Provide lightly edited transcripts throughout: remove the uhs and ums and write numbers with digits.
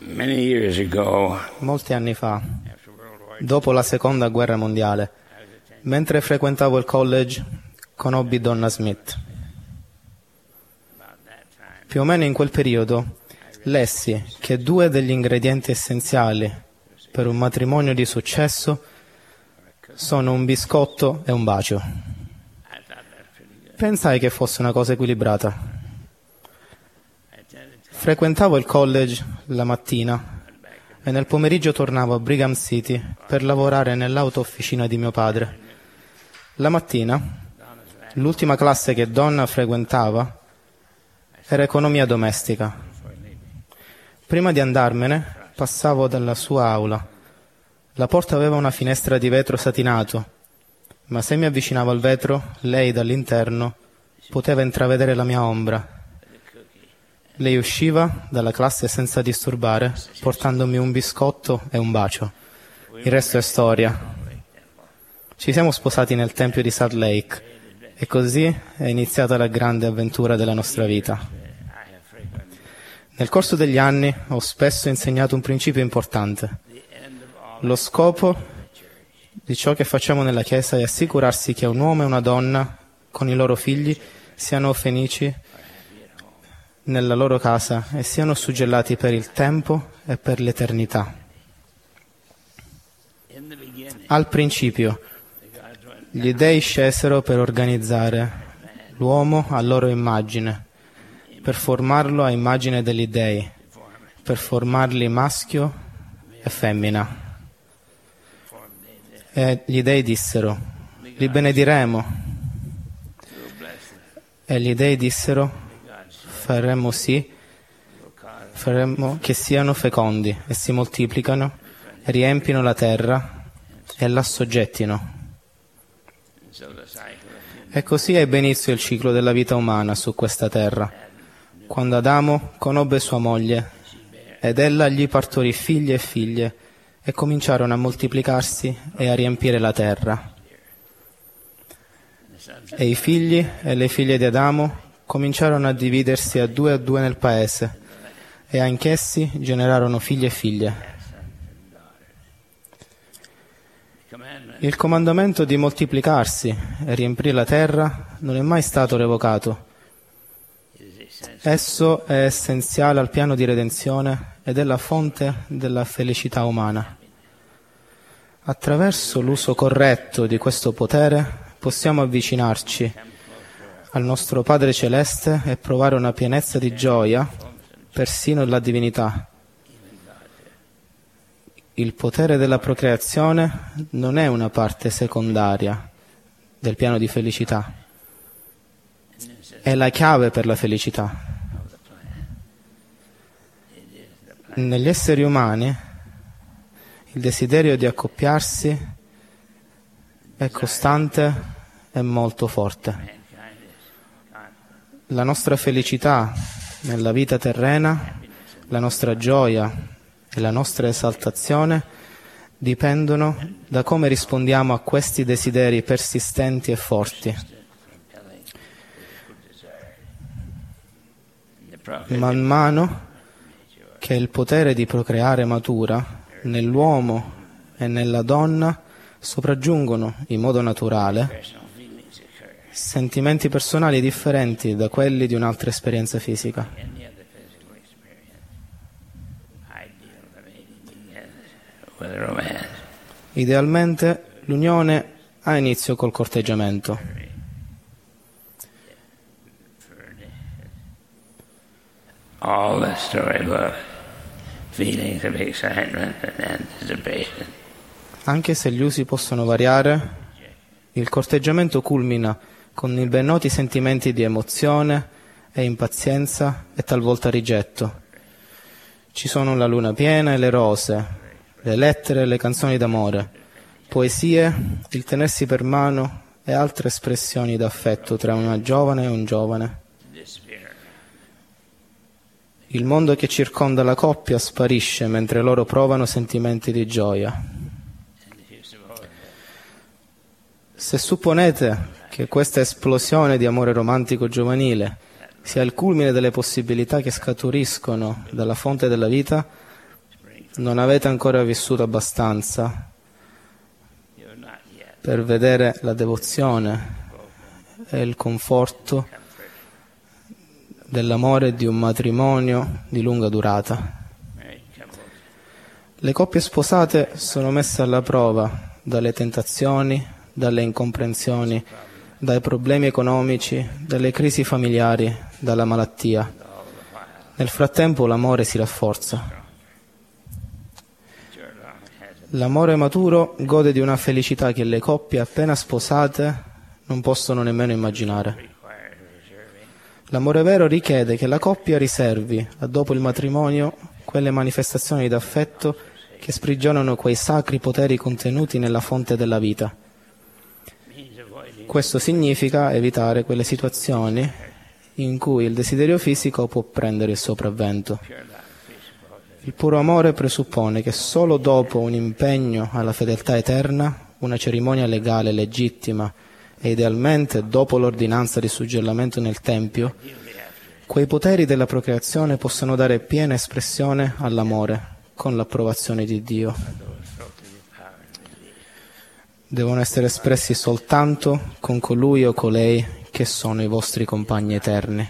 Many years ago, Molti anni fa, dopo la Seconda Guerra Mondiale, mentre frequentavo il college, conobbi Donna Smith. Più o meno in quel periodo lessi che 2 degli ingredienti essenziali per un matrimonio di successo sono un biscotto e un bacio. Pensai che fosse una cosa equilibrata. Frequentavo il college la mattina e nel pomeriggio tornavo a Brigham City per lavorare nell'auto-officina di mio padre. La mattina, l'ultima classe che Donna frequentava era economia domestica. Prima di andarmene, passavo dalla sua aula. La porta aveva una finestra di vetro satinato, ma se mi avvicinavo al vetro, lei dall'interno poteva intravedere la mia ombra. Lei usciva dalla classe senza disturbare, portandomi un biscotto e un bacio. Il resto è storia. Ci siamo sposati nel tempio di Salt Lake e così è iniziata la grande avventura della nostra vita. Nel corso degli anni ho spesso insegnato un principio importante. Lo scopo di ciò che facciamo nella Chiesa è assicurarsi che un uomo e una donna con i loro figli siano felici nella loro casa e siano suggellati per il tempo e per l'eternità. Al principio, gli dei scesero per organizzare l'uomo a loro immagine, per formarlo a immagine degli dei, per formarli maschio e femmina. E gli dei dissero, li benediremo. E gli dei dissero, faremo che siano fecondi e si moltiplicano, riempino la terra e la assoggettino. E così ebbe inizio il ciclo della vita umana su questa terra, quando Adamo conobbe sua moglie, ed ella gli partorì figli e figlie, e cominciarono a moltiplicarsi e a riempire la terra. E i figli e le figlie di Adamo cominciarono a dividersi a due nel paese, e anch'essi generarono figli e figlie. Il comandamento di moltiplicarsi e riempire la terra non è mai stato revocato. Esso è essenziale al piano di redenzione ed è la fonte della felicità umana. Attraverso l'uso corretto di questo potere possiamo avvicinarci al nostro Padre Celeste e provare una pienezza di gioia, persino nella divinità. Il potere della procreazione non è una parte secondaria del piano di felicità, è la chiave per la felicità. Negli esseri umani il desiderio di accoppiarsi è costante e molto forte. La nostra felicità nella vita terrena, la nostra gioia e la nostra esaltazione dipendono da come rispondiamo a questi desideri persistenti e forti. Man mano che il potere di procreare matura, nell'uomo e nella donna sopraggiungono in modo naturale sentimenti personali differenti da quelli di un'altra esperienza fisica. Idealmente l'unione ha inizio col corteggiamento. all the storybook feelings of excitement and anticipation. Anche se gli usi possono variare, il corteggiamento culmina con i ben noti sentimenti di emozione e impazienza e talvolta rigetto. Ci sono la luna piena e le rose, le lettere e le canzoni d'amore, poesie, il tenersi per mano e altre espressioni d'affetto tra una giovane e un giovane. Il mondo che circonda la coppia sparisce mentre loro provano sentimenti di gioia. Se supponete che questa esplosione di amore romantico giovanile sia il culmine delle possibilità che scaturiscono dalla fonte della vita, non avete ancora vissuto abbastanza You're not yet per vedere la devozione e il conforto dell'amore di un matrimonio di lunga durata. married couples. Le coppie sposate sono messe alla prova dalle tentazioni, dalle incomprensioni, dai problemi economici, dalle crisi familiari, dalla malattia. Nel frattempo l'amore si rafforza. Mature love has L'amore maturo gode di una felicità che le coppie appena sposate non possono nemmeno immaginare. required reserving L'amore vero richiede che la coppia riservi, a dopo il matrimonio, quelle manifestazioni d'affetto che sprigionano quei sacri poteri contenuti nella fonte della vita. means avoiding Questo significa evitare quelle situazioni in cui il desiderio fisico può prendere il sopravvento. pure love presupposes Il puro amore presuppone che solo dopo un impegno alla fedeltà eterna, una cerimonia legale legittima e idealmente dopo l'ordinanza di suggellamento nel Tempio, quei poteri della procreazione possono dare piena espressione all'amore con l'approvazione di Dio. Devono essere espressi soltanto con colui o colei che sono i vostri compagni eterni.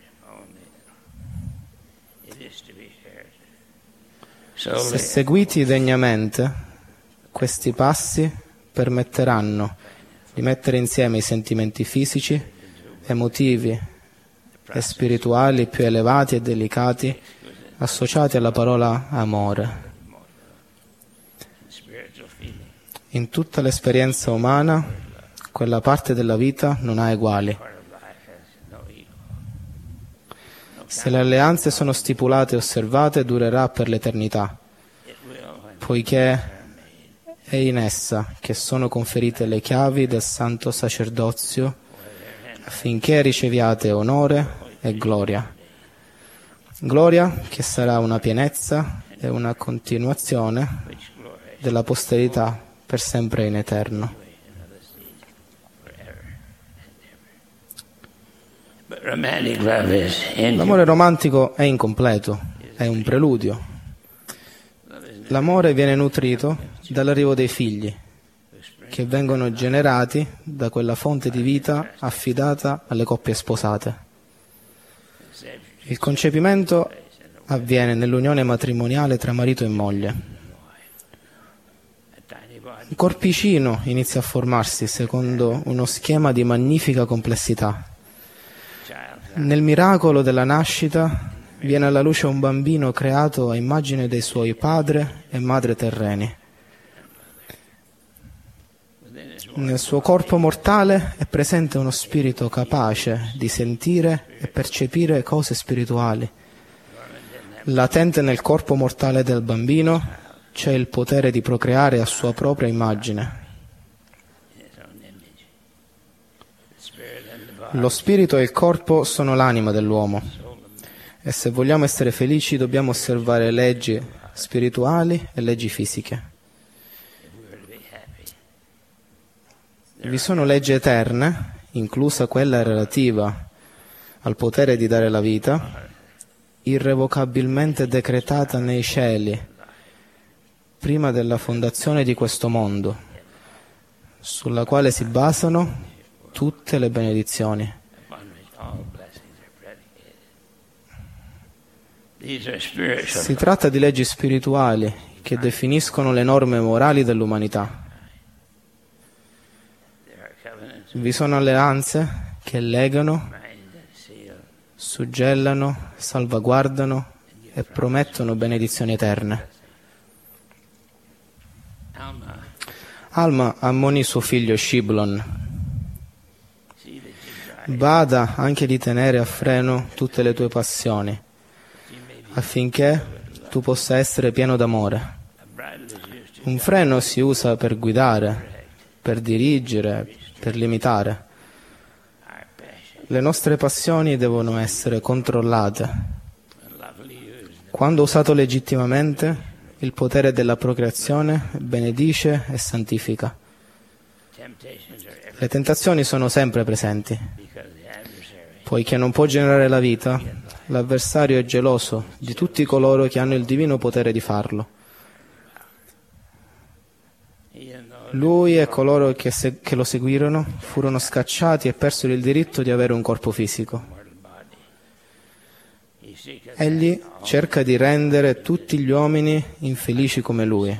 it is to be shared. Se Solely seguiti degnamente, questi passi permetteranno di mettere insieme i sentimenti fisici, emotivi e spirituali più elevati e delicati associati alla parola amore. spiritual feeling. In tutta l'esperienza umana, quella parte della vita non ha eguali. Part of life has no equal. Se le alleanze sono stipulate e osservate, durerà per l'eternità, It will when poiché è in essa che sono conferite le chiavi del santo sacerdozio affinché riceviate onore e gloria. Gloria che sarà una pienezza e una continuazione which glory della posterità per sempre in eterno. another seed forever and ever. But romantic love is incomplete. L'amore romantico è incompleto, è un preludio. L'amore viene nutrito dall'arrivo dei figli, che vengono generati da quella fonte di vita affidata alle coppie sposate. Il concepimento avviene nell'unione matrimoniale tra marito e moglie. A tiny body Un corpicino inizia a formarsi secondo uno schema di magnifica complessità. child Nel miracolo della nascita viene alla luce un bambino creato a immagine dei suoi padre e madre terreni. within his Nel suo corpo mortale è presente uno spirito capace di sentire e percepire cose spirituali. Latente nel corpo mortale del bambino c'è il potere di procreare a sua propria immagine. in his own image. The spirit and the body Lo spirito e il corpo sono l'anima dell'uomo e se vogliamo essere felici dobbiamo osservare leggi spirituali e leggi fisiche. if we were to be happy. Vi sono leggi eterne, inclusa quella relativa al potere di dare la vita, irrevocabilmente decretata nei cieli prima della fondazione di questo mondo, sulla quale si basano tutte le benedizioni. Upon which all blessings are predicated. These are spiritual Si tratta di leggi spirituali che definiscono le norme morali dell'umanità. There are covenants Vi sono alleanze che legano, mind and seal. suggellano, salvaguardano e promettono benedizioni eterne. Alma, Alma ammonì suo figlio Shiblon: see that you drive. bada anche di tenere a freno tutte le tue passioni, You may be affinché tu possa essere pieno d'amore. a bridle is used to Un freno si usa per guidare, per dirigere, per limitare. our passion Le nostre passioni devono essere controllate. and lovely used. Quando usato legittimamente, il potere della procreazione benedice e santifica. Temptations are ever Le tentazioni sono sempre presenti. because the adversary Poiché non può generare la vita, l'avversario è geloso di tutti coloro che hanno il divino potere di farlo. Lui e coloro che lo seguirono furono scacciati e persero il diritto di avere un corpo fisico. Egli cerca di rendere tutti gli uomini infelici come Lui.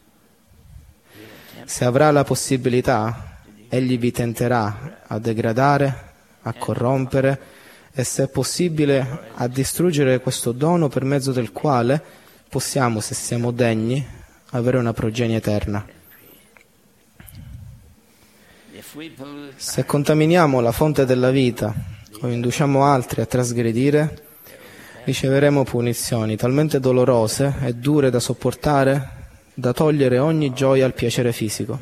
Se avrà la possibilità, Egli vi tenterà a degradare, a corrompere e, se possibile, a distruggere questo dono per mezzo del quale possiamo, se siamo degni, avere una progenie eterna. Se contaminiamo la fonte della vita o induciamo altri a trasgredire, riceveremo punizioni talmente dolorose e dure da sopportare, da togliere ogni gioia al piacere fisico.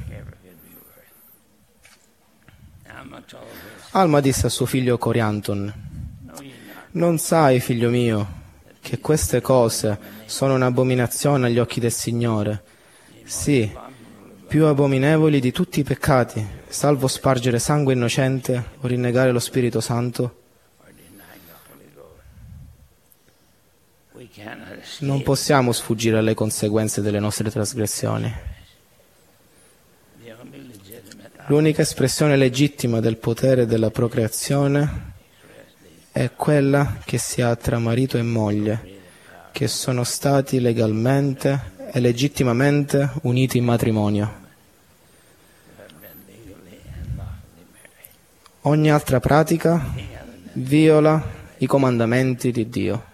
Alma disse a suo figlio Corianton: «Non sai, figlio mio, che queste cose sono un'abominazione agli occhi del Signore? Sì, più abominevoli di tutti i peccati, salvo spargere sangue innocente o rinnegare lo Spirito Santo». Non possiamo sfuggire alle conseguenze delle nostre trasgressioni. L'unica espressione legittima del potere della procreazione è quella che si ha tra marito e moglie, che sono stati legalmente e legittimamente uniti in matrimonio. Ogni altra pratica viola i comandamenti di Dio.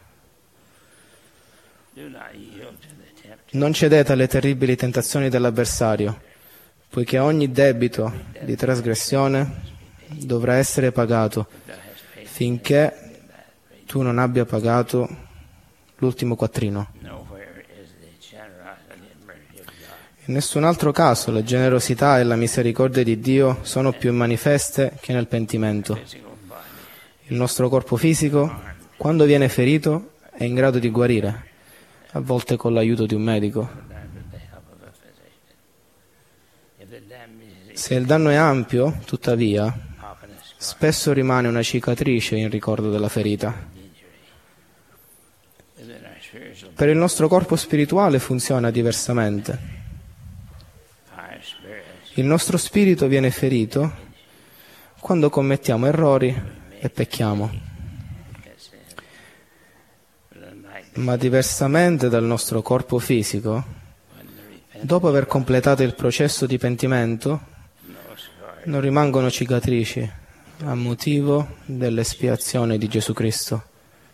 Non cedete alle terribili tentazioni dell'avversario, poiché ogni debito di trasgressione dovrà essere pagato, finché tu non abbia pagato l'ultimo quattrino. In nessun altro caso la generosità e la misericordia di Dio sono più manifeste che nel pentimento. Il nostro corpo fisico, quando viene ferito, è in grado di guarire, a volte con l'aiuto di un medico. Se il danno è ampio, tuttavia, spesso rimane una cicatrice in ricordo della ferita. Per il nostro corpo spirituale funziona diversamente. Il nostro spirito viene ferito quando commettiamo errori e pecchiamo. Ma diversamente dal nostro corpo fisico, dopo aver completato il processo di pentimento, non rimangono cicatrici a motivo dell'espiazione di Gesù Cristo.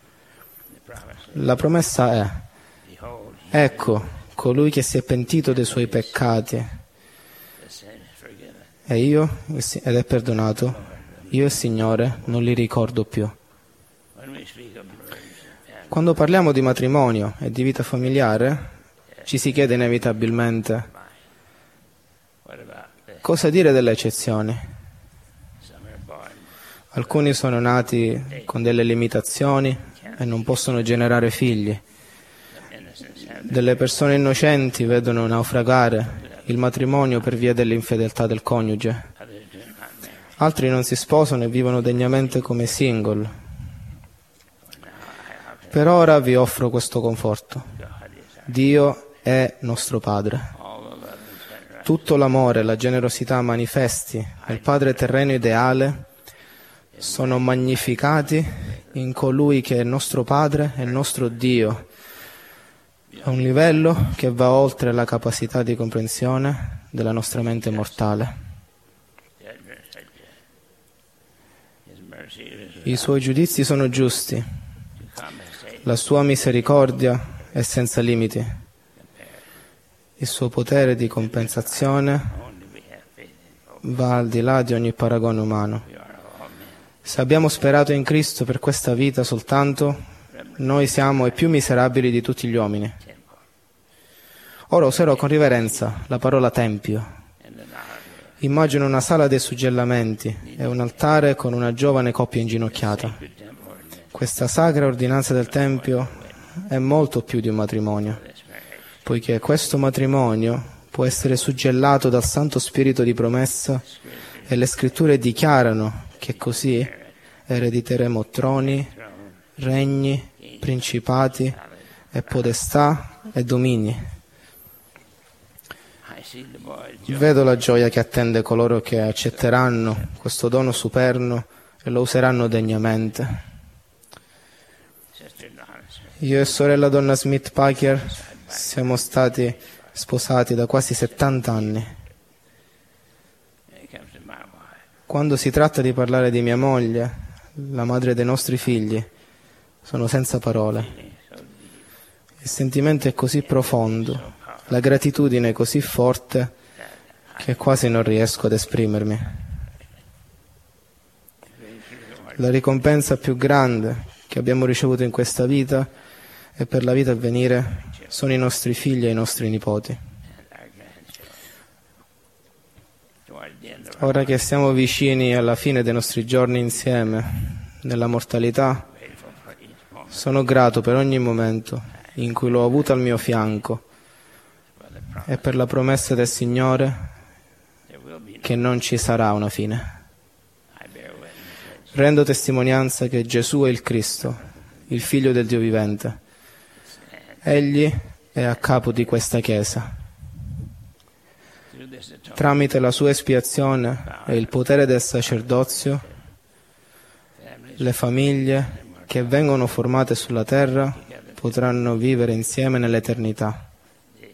La promessa è: ecco, colui che si è pentito dei suoi peccati ed è perdonato, io il Signore non li ricordo più. Quando parliamo di matrimonio e di vita familiare, ci si chiede inevitabilmente: cosa dire delle eccezioni? Alcuni sono nati con delle limitazioni e non possono generare figli. Delle persone innocenti vedono naufragare il matrimonio per via dell'infedeltà del coniuge. Altri non si sposano e vivono degnamente come single. Per ora vi offro questo conforto. Dio è nostro Padre. Tutto l'amore e la generosità manifesti nel Padre terreno ideale sono magnificati in colui che è nostro Padre e nostro Dio, a un livello che va oltre la capacità di comprensione della nostra mente mortale. I suoi giudizi sono giusti. La sua misericordia è senza limiti. Il suo potere di compensazione va al di là di ogni paragone umano. Se abbiamo sperato in Cristo per questa vita soltanto, noi siamo i più miserabili di tutti gli uomini. Ora userò con riverenza la parola tempio. Immagino una sala dei suggellamenti e un altare con una giovane coppia inginocchiata. Questa sacra ordinanza del Tempio è molto più di un matrimonio, poiché questo matrimonio può essere suggellato dal Santo Spirito di promessa e le Scritture dichiarano che così erediteremo troni, regni, principati e podestà e domini. I see the boy's joy. Vedo la gioia che attende coloro che accetteranno questo dono superno e lo useranno degnamente. Sister Donna Smith, Io e sorella Donna Smith Packer siamo stati sposati da quasi 70 anni. when it comes to my wife, Quando si tratta di parlare di mia moglie, la madre dei nostri figli, sono senza parole. so deep, Il sentimento è così profondo, la gratitudine è così forte che quasi non riesco ad esprimermi. La ricompensa più grande che abbiamo ricevuto in questa vita e per la vita a venire sono i nostri figli e i nostri nipoti. and our grandchildren. Toward the end of our Ora che siamo vicini alla fine dei nostri giorni insieme, nella mortalità, grateful for each moment sono grato per ogni momento in cui l'ho avuto al mio fianco for the promise. e per la promessa del Signore There will be no, che non ci sarà una fine. I bear witness that Rendo testimonianza che Gesù è il Cristo, il Figlio del Dio vivente. Egli è a capo di questa Chiesa. through this atonement, Tramite la sua espiazione e il potere del sacerdozio, families le famiglie che vengono formate sulla terra potranno vivere insieme nell'eternità. the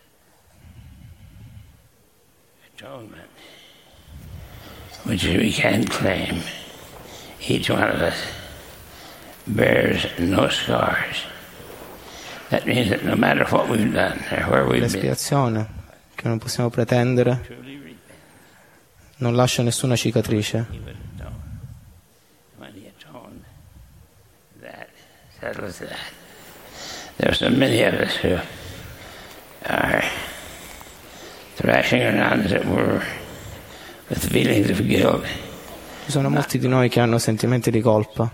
atonement, which we can claim, each one of us bears no scars. That means that no matter what we've done or where we've been, L'espiazione, che non possiamo pretendere, truly repent, non lascia nessuna cicatrice. He would atone. When He atoned, that settles that. There are so many of us who are thrashing around, as it were, with feelings of guilt. Ci sono molti di noi che hanno sentimenti di colpa,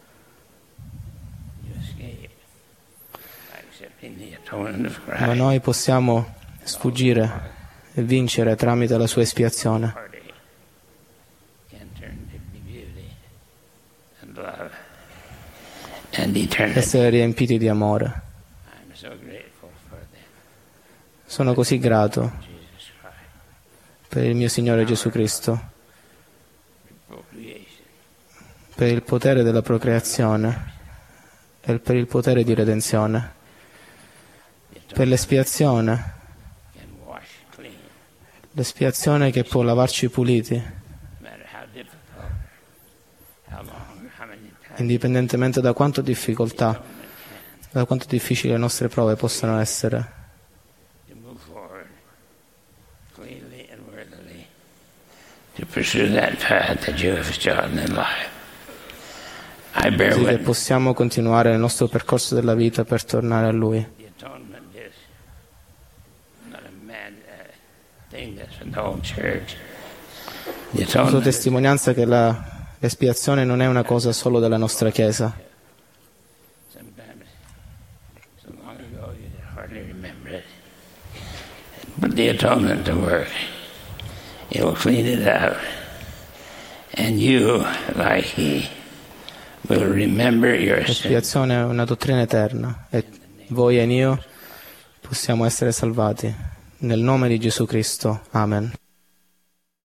You escape by accepting the atonement of ma Christ. noi possiamo sfuggire e vincere tramite la sua espiazione. Heartache can turn to beauty and love and eternity. Essere riempiti di amore. I'm so grateful for the Sono così grato Jesus Christ, per il mio Signore Gesù Cristo, procreation, per il potere della procreazione e per il potere di redenzione, per l'espiazione, can wash clean, l'espiazione che può lavarci puliti, no matter how difficult, how long, how many times. indipendentemente da quanto difficoltà, da quanto difficili le nostre prove possano essere. To move forward cleanly and worthily, to pursue that path that you have chosen in life. I bear Così che witness. possiamo continuare il nostro percorso della vita per tornare a Lui. The atonement is not a mad thing that's in the whole church. The La sua atonement is testimonianza che l'espiazione non è una cosa solo della nostra Chiesa. sometimes so long ago you hardly remember it. But the atonement to work, it will clean it out. And you, like He, will remember your sin. L'espiazione è una dottrina eterna e voi e io possiamo essere salvati. Nel nome di Gesù Cristo. Amen.